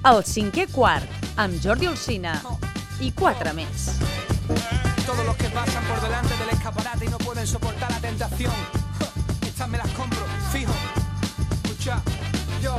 El cinquè quart, amb Jordi Alsina i 4 més. Todos los que pasan por delante del escaparate y no pueden soportar la tentación. Estas me las compro, fijo. Escucha, yo.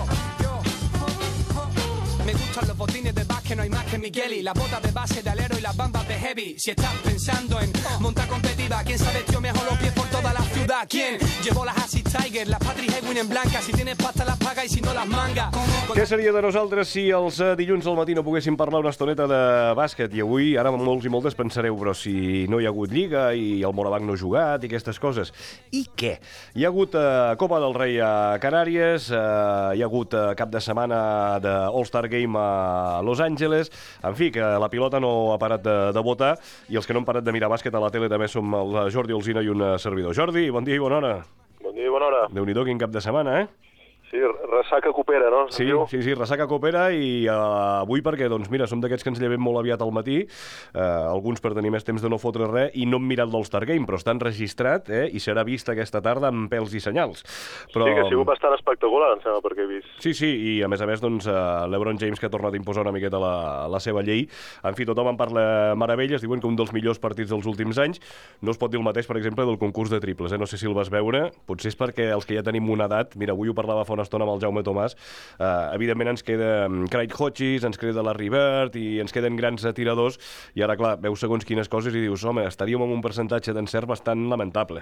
Me gustan los botines de básquet, no hay más que Migueli. Las botas de base de alero y las bambas de heavy. Si estás pensando en montar competitiva, ¿quién sabe tío mejor los pies por toda la ciudad? ¿Quién llevó las Asics Tiger, las Patrick Ewing en blanca? Si tienes pasta las paga y si no las manga. Què seria de nosaltres si els dilluns al matí no poguéssim parlar una estoneta de bàsquet? I avui, ara molts i moltes pensareu, però si no hi ha hagut Lliga i el Morabanc no ha jugat i aquestes coses. I què? Hi ha hagut Copa del Rei a Canàries, hi ha hagut cap de setmana de All-Star Game a Los Angeles, en fi, que la pilota no ha parat de votar i els que no han parat de mirar bàsquet a la tele també som el Jordi Alsina i un servidor. Jordi, bon dia i bona hora. Bon dia i bona hora. Déu-n'hi-do, quin cap de setmana, Sí, ressaca coopera, no? Sí, ressaca coopera i avui perquè, doncs mira, som d'aquests que ens llevem molt aviat al matí, alguns per tenir més temps de no fotre res i no hem mirat l'All-Star Game, però està enregistrat i serà vist aquesta tarda amb pèls i senyals. Però... Sí, que ha sigut bastant espectacular, em sembla, perquè he vist. Sí, i a més, doncs, l'Ebron James que ha tornat a imposar una miqueta la seva llei. En fi, tothom en parla meravelles, diuen que un dels millors partits dels últims anys. No es pot dir el mateix, per exemple, del concurs de triples, No sé si el vas veure, potser és perquè els que ja tenim una edat, mira, avui ho parlava fa una estona amb el Jaume Tomàs, evidentment ens queda Craig Hodges, ens queda Larry Bird i ens queden grans tiradors i ara, clar, veus segons quines coses i dius, home, estaríem amb un percentatge d'encert bastant lamentable.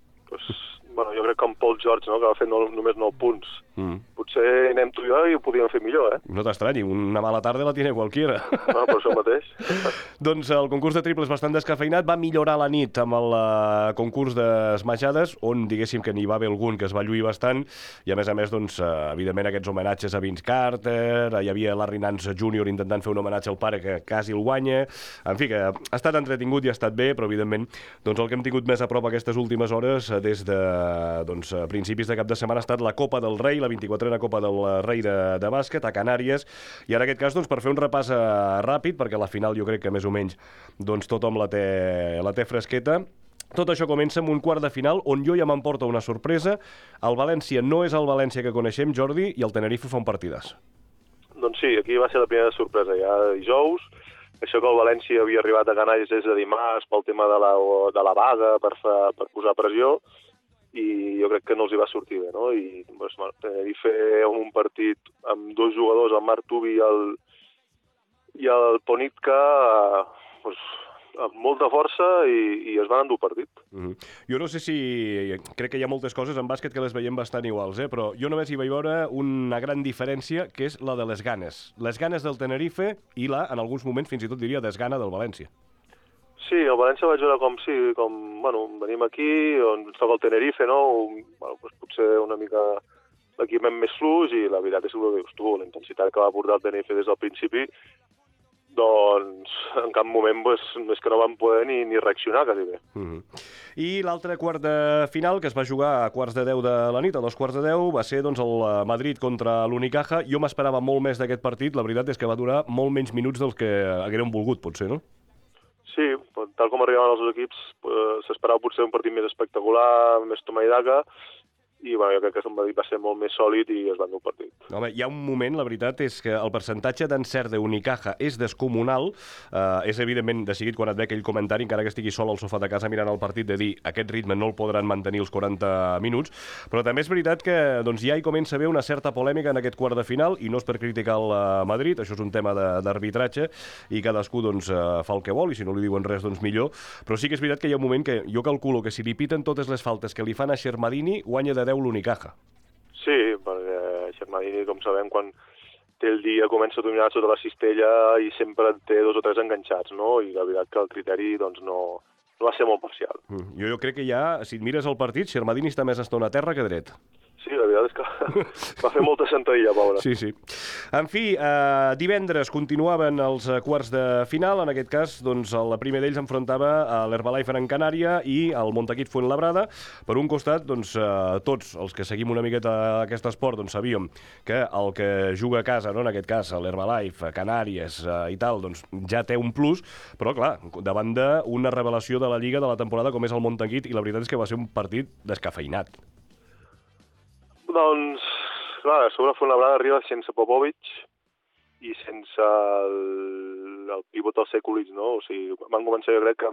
Bueno, jo crec que amb Paul George, no?, que va fer només 9 punts. Potser anem tu i jo i ho podíem fer millor, No t'estranyi, una mala tarda la tiene qualquiera. No, per això mateix. Doncs el concurs de triples bastant descafeinat va millorar la nit amb el concurs d'esmaixades, on diguéssim que n'hi va haver algun que es va lluir bastant, i a més, doncs, evidentment aquests homenatges a Vince Carter, hi havia Larry Nance Jr. intentant fer un homenatge al pare que quasi el guanya, en fi, que ha estat entretingut i ha estat bé, però evidentment doncs el que hem tingut més a prop aquestes últimes hores des de principis de cap de setmana ha estat la Copa del Rei, la 24a Copa del Rei de bàsquet a Canàries, i en aquest cas doncs, per fer un repàs ràpid, perquè la final jo crec que més o menys doncs, tothom la té fresqueta. Tot això comença amb un quart de final on jo ja m'emporto una sorpresa. El València no és el València que coneixem, Jordi, i el Tenerife fa un partidàs. Doncs sí, aquí va ser la primera sorpresa, ja dijous. Això que el València havia arribat a Canàries des de dimarts pel tema de la vaga, per posar pressió, i jo crec que no els hi va sortir bé, no? I doncs, Tenerife un partit amb 2 jugadors, el Marc Tubi i el Ponitka, amb molta força i es van endur partit. Jo no sé si... Crec que hi ha moltes coses en bàsquet que les veiem bastant iguals, però jo només hi vaig veure una gran diferència, que és la de les ganes. Les ganes del Tenerife i en alguns moments, fins i tot diria, desgana del València. Sí, el València vaig veure venim aquí, on ens toca el Tenerife, no? Potser una mica l'equipament més fluix i la veritat és que ho dius tu, la intensitat que va portar el Tenerife des del principi, doncs en cap moment és que no van poder ni reaccionar quasi bé. I l'altre quart de final, que es va jugar a quarts de 10 de la nit, a 2:15, va ser doncs, el Madrid contra l'Unicaja. Jo m'esperava molt més d'aquest partit, la veritat és que va durar molt menys minuts dels que haguérem volgut, potser, no? Sí, tal com arribaven els dos equips, s'esperava potser un partit més espectacular, més toma i daca, i jo crec que el Madrid va ser molt més sòlid i es va endur el partit. Home, hi ha un moment, la veritat, és que el percentatge d'encert d'Unicaja és descomunal. És evidentment de seguit quan et ve aquell comentari, encara que estigui sol al sofà de casa mirant el partit, de dir aquest ritme no el podran mantenir els 40 minuts, però també és veritat que doncs, ja hi comença a haver una certa polèmica en aquest quart de final, i no és per criticar el Madrid, això és un tema d'arbitratge, i cadascú doncs, fa el que vol, i si no li diuen res, doncs millor, però sí que és veritat que hi ha un moment que jo calculo que si li piten totes les faltes que li fan a Xermadini, guanya de 10 l'Unicaja. Sí, perquè Xermadini, com sabem, quan té el dia comença a dominar sota la cistella i sempre té 2 o 3 enganxats, no? I la veritat que el criteri doncs, no va ser molt parcial. Jo crec que ja, si et mires el partit, Xermadini està més estona a terra que dret. Sí, la veritat és que va fer molta sentadilla, pobre. Sí. En fi, divendres continuaven els quarts de final. En aquest cas, doncs, el primer d'ells enfrontava a l'Herbalife en Canària i el Montaquit Fuenlabrada. Per un costat, doncs, tots els que seguim una miqueta aquest esport, doncs, sabíem que el que juga a casa, no? En aquest cas, l'Herbalife, Canàries i tal, doncs, ja té un plus, però, clar, davant d'una revelació de la Lliga de la temporada com és el Montaquit, i la veritat és que va ser un partit descafeinat. Doncs, clar, a sobre Fuenlabrada arriba sense Popovic i sense el pivot del Sekulic, no? O sigui, van començar, jo crec,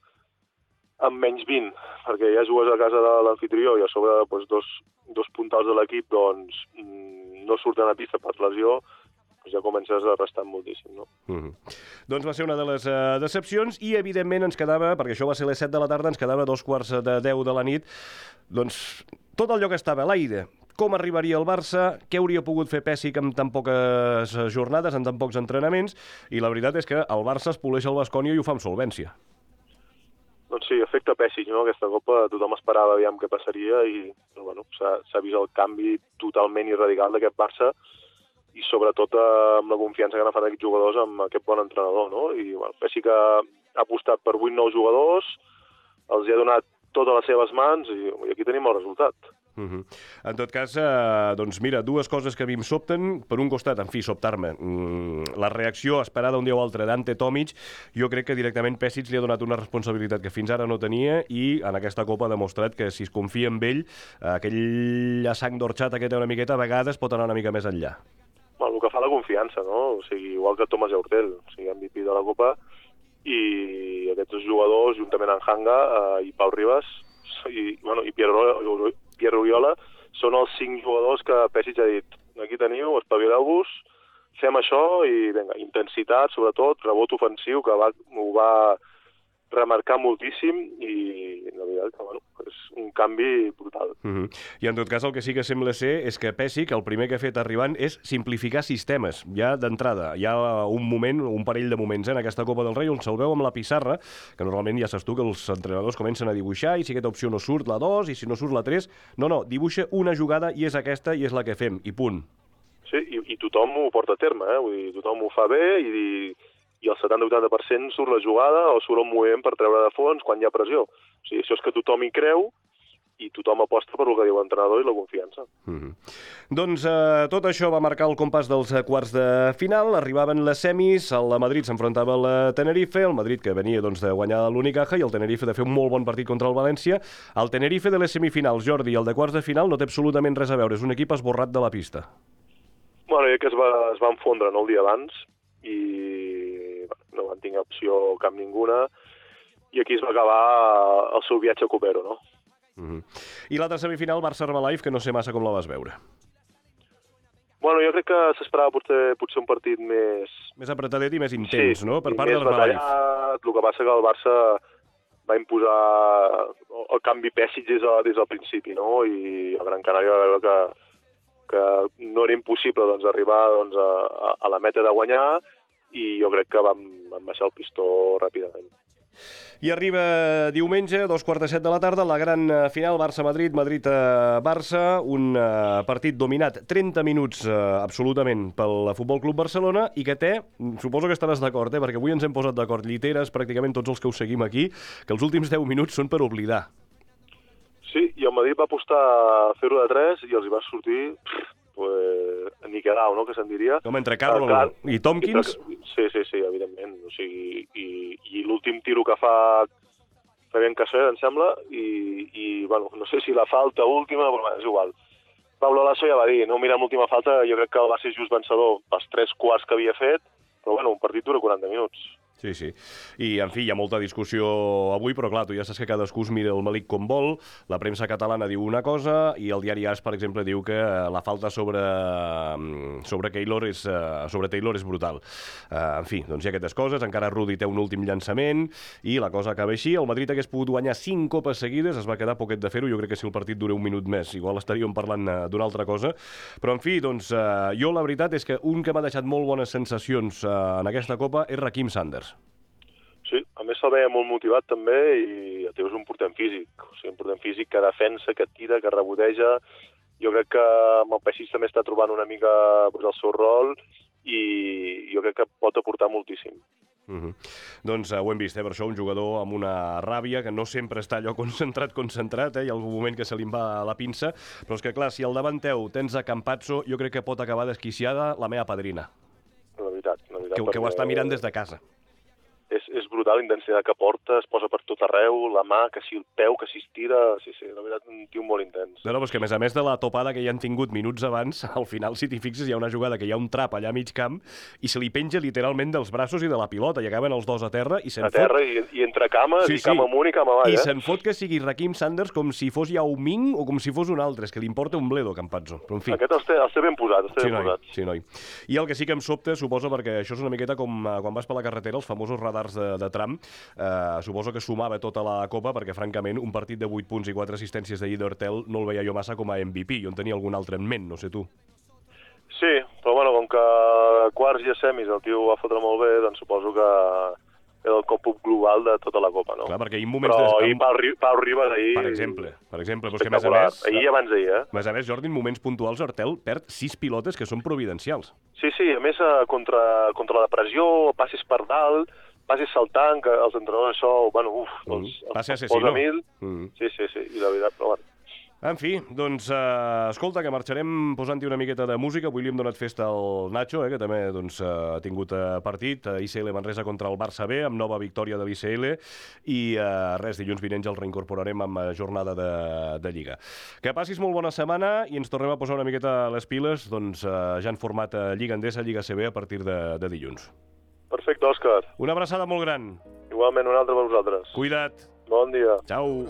amb menys 20, perquè ja jugues a casa de l'anfitrió i a sobre doncs, dos puntals de l'equip doncs, no surten a pista per lesió, doncs ja comences a restar moltíssim, no? Doncs va ser una de les decepcions i, evidentment, ens quedava, perquè això va ser a les 7 de la tarda, ens quedava 2:45 de la nit, doncs tot allò que estava a l'aire. Com arribaria el Barça, què hauria pogut fer Pessic amb tan poques jornades, en tan pocs entrenaments, i la veritat és que el Barça es poleix el Baskonia i ho fa amb solvència. Doncs sí, efecte Pessic, no? Aquesta copa tothom esperava aviam què passaria i bueno, s'ha vist el canvi totalment i radical d'aquest Barça i sobretot amb la confiança que han agafat aquests jugadors amb aquest bon entrenador, no? I bueno, Pessic ha apostat per 8 nous jugadors, els ha donat totes les seves mans i aquí tenim el resultat. En tot cas, doncs mira, dues coses que a mi em sobten. Per un costat, en fi, sobtar-me. La reacció esperada un dia o altre d'Ante Tomic, jo crec que directament Pessic li ha donat una responsabilitat que fins ara no tenia i en aquesta Copa ha demostrat que si es confia en ell, aquella sang d'orxata que té una miqueta, a vegades pot anar una mica més enllà. Bueno, el que fa la confiança, no? O sigui, igual que Thomas Eurtel, o sigui, MVP de la Copa, i aquests dos jugadors, juntament amb Hanga i Pau Ribas, i Pierre Oriola, són els 5 jugadors que Pessic ha dit aquí teniu, espavileu-vos, fem això i vinga, intensitat, sobretot, rebot ofensiu, que ho va remarcar moltíssim i la veritat que bueno, és un canvi brutal. I en tot cas el que sí que sembla ser és que Pessic el primer que ha fet arribant és simplificar sistemes, ja d'entrada. Hi ha un parell de moments en aquesta Copa del Rei on se'l veu amb la pissarra, que normalment ja saps tu que els entrenadors comencen a dibuixar i si aquesta opció no surt, la 2, i si no surt la 3, no, dibuixa una jugada i és aquesta i és la que fem, i punt. Sí, i tothom ho porta a terme, vull dir, tothom ho fa bé i el 70-80% surt la jugada o surt el moviment per treure de fons quan hi ha pressió. O sigui, això és que tothom hi creu i tothom aposta per el que diu l'entrenador i la confiança. Doncs tot això va marcar el compàs dels quarts de final. Arribaven les semis, el Madrid s'enfrontava al Tenerife, el Madrid que venia de guanyar l'Unicaja i el Tenerife de fer un molt bon partit contra el València. El Tenerife de les semifinals, Jordi, el de quarts de final no té absolutament res a veure, és un equip esborrat de la pista. Bueno, jo crec que es van fondre el dia abans i no van tenir opció cap ninguna i aquí es va acabar el seu viatge a Copero, no? I l'altra semifinal, Barça-Herbalife, que no sé massa com la vas veure. Bueno, jo crec que s'esperava potser un partit més apretadet i més intens, sí, no?, per part de d'Herbalife. El que passa que el Barça va imposar el canvi Pessic des del principi, no? I el Gran Canària va veure que no era impossible doncs, arribar doncs, a la meta de guanyar i jo crec que vam baixar el pistó ràpidament. I arriba diumenge, 2:45 de la tarda, la gran final Barça-Madrid, Madrid-Barça, un partit dominat 30 minuts absolutament pel Futbol Club Barcelona i que té, suposo que estaràs d'acord, perquè avui ens hem posat d'acord, lliteres, pràcticament tots els que ho seguim aquí, que els últims 10 minuts són per oblidar. Sí, i el Madrid va apostar a fer-ho de 3 i els hi va sortir niquelau, no?, que se'n diria. Com entre Carroll i Tompkins? Sí, evidentment. O sigui, i l'últim tiro que fa Fabián Cacer, em sembla, i bueno, no sé si la falta última, però és igual. Pablo Lasso ja va dir, no mira l'última falta, jo crec que va ser just vencedor pels 3 quarts que havia fet, però bueno, un partit dura 40 minuts. Sí. I, en fi, hi ha molta discussió avui, però clar, tu ja saps que cadascú es mira el melic com vol, la premsa catalana diu una cosa i el diari AS, per exemple, diu que la falta sobre Taylor és brutal. En fi, doncs hi ha aquestes coses, encara Rudi té un últim llançament i la cosa acaba així. El Madrid hagués pogut guanyar 5 copes seguides, es va quedar poquet de fer-ho, jo crec que si el partit dura un minut més, igual estaríem parlant d'una altra cosa, però en fi, doncs jo la veritat és que un que m'ha deixat molt bones sensacions en aquesta copa és Raheem Sanders. Sí, a més se'l veia molt motivat també i el tio és un portent físic, o sigui, un portent físic que defensa, que tira, que reboteja. Jo crec que amb el Pessic també està trobant una mica el seu rol i jo crec que pot aportar moltíssim. Doncs ho hem vist, per això un jugador amb una ràbia que no sempre està allò concentrat, hi ha algun moment que se li va la pinça, però és que clar, si al davant teu tens a Campazzo, jo crec que pot acabar desquiciada la meva padrina. La veritat. Que ho està mirant des de casa. És brutal brutal, la intensitat que porta, es posa per tot arreu, la mà, que si el peu, que si es tira... Sí, la veritat, un tio molt intens. No, però és que a més de la topada que ja han tingut minuts abans, al final, si t'hi fixes, hi ha una jugada que hi ha un trap allà a mig camp i se li penja literalment dels braços i de la pilota, i acaben els dos a terra i se'n fot... A terra i entre cames, i cama amunt i cama avall, I se'n fot que sigui Raheem Sanders com si fos Yao Ming o com si fos un altre, és que li importa un bledo, Campazzo. Però, en fi... Aquest els té ben posat, Sí, noi. I el que sí que em sobta, suposo, perquè això és una miqueta com quan vas per la carretera, els famosos radars de tram, suposo que sumava tota la copa, perquè, francament, un partit de 8 punts i 4 assistències d'ahir d'Hortel no el veia jo massa com a MVP. Jo en tenia algun altre en ment, no sé tu. Sí, però bueno, com que a quarts i a semis el tio va fotre molt bé, doncs suposo que era el còmpup global de tota la Copa, no? Clar, perquè ahir moments... Però ahir Pau Ribas, ahir... Per exemple, però és que a més... Ahir abans d'ahir, A més, Jordi, en moments puntuals, Hortel perd 6 pilotes que són providencials. Sí, a més, contra la pressió, passes per dalt, passes saltant, que els entrenadors això, bueno, els posa mil. Sí, i la veritat, però bueno. En fi, doncs, escolta, que marxarem posant-hi una miqueta de música. Avui li hem donat festa al Nacho, que també ha tingut partit. ICL Manresa contra el Barça B, amb nova victòria de l'ICL. I dilluns vinent ja el reincorporarem amb jornada de Lliga. Que passis molt bona setmana i ens tornem a posar una miqueta les piles, doncs ja en format Lliga Endesa, Lliga CB a partir de dilluns. Perfecte, Òscar. Una abraçada molt gran. Igualment, una altra per vosaltres. Cuida't. Bon dia. Ciao.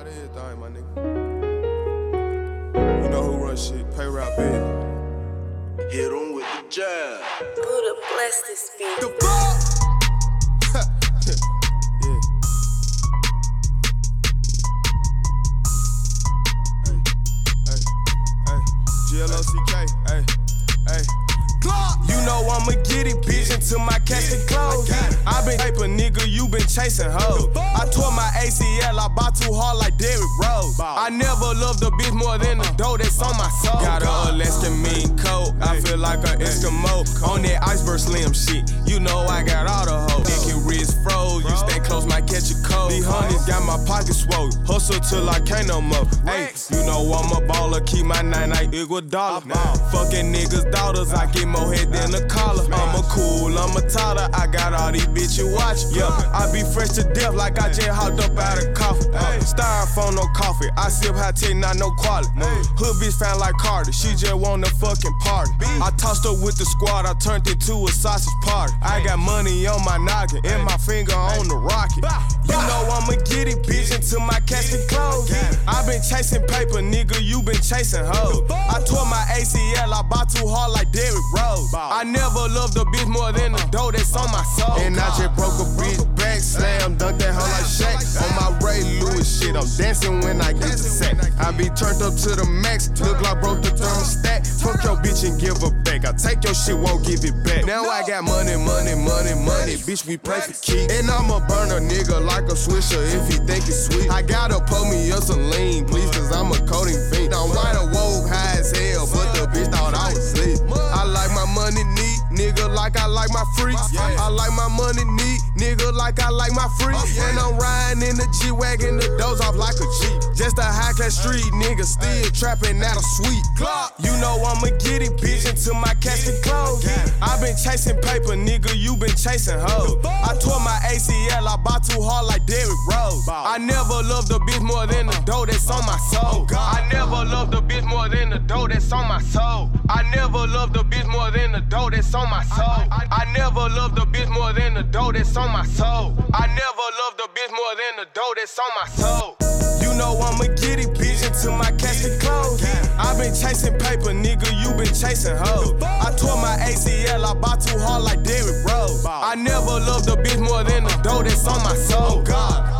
You know who runs shit, pay rap, baby. Hit him with the jab. Buddha bless this beat. The fuck? Yeah. Hey. GLOCK, hey. You know I'ma get it, bitch, until my casket closed. I been paper, nigga, you been chasing hoes. I tore my ACL, I bought too hard like Derrick Rose. I never loved a bitch more than the dough that's on my soul. Got a Alaskan mean coat, I feel like an Eskimo. On that iceberg slim shit, you know I got all the hoes. Neck and wrist froze, you stay close, might catch a cold. These honeys got my pockets swole, hustle till I can't no more. Hey, you know I'm a baller, keep my 99 $1. Fucking niggas' daughters, I get more head than a collar. I'm a cool, I'm a toddler, I got all these bitches watching. Yeah, I be fresh to death like I just hopped up out of coffee. Styrofoam, no coffee, I sip high tech, not no quality. Hood bitch found like Carter, she just want a fucking party. I tossed her with the squad, I turned into a sausage party. I got money on my noggin, and my finger on the rocket. You know I'ma get it, bitch, until my casket closed. I been chasing paper, nigga, you been chasing hoes. I tore my ACL, I bought too hard like Derrick Rose. I never loved a bitch more than the dough that's on my soul. And I just broke a bitch back, slam, dunk that hoe like Shaq. On my Ray Lewis shit, I'm dancing when I get the sack. I be turned up to the max, look like broke the thermostat. Fuck your bitch and give her back. I take your shit, won't give it back. Now I got money, bitch, we play for keeps. And I'ma burn a nigga like a swisher if he think it's sweet. I gotta pull me up some lean, please, cause I'm a coding fiend. I'm white awoke high as hell, but the bitch thought I was asleep. I like my money neat, nigga, like I like my freaks. I like my money neat, nigga, like I like my freaks. And I'm riding in the G-Wagon, the doors off like a Jeep. Just a high-class street nigga, still trapping out a sweet. You know I'ma get it, bitch, until my casket closed. I been chasing paper, nigga, you been chasing hoes. I tore my ACL, I bought too hard like Derrick Rose. I never loved a bitch more than the dough that's on my soul. I never loved a bitch more than the dough that's on my soul. I never loved a bitch more than the dough that's on my soul. I never loved a bitch more than the dough that's on my soul. I never loved a bitch more than the dough that's on my soul. You know I'ma get it, bitch, until my casket closed. I been chasing paper, nigga, you been chasing hoes. I tore my ACL, I bought too hard like Derrick Rose. I never loved a bitch more than the dough that's on my soul. God.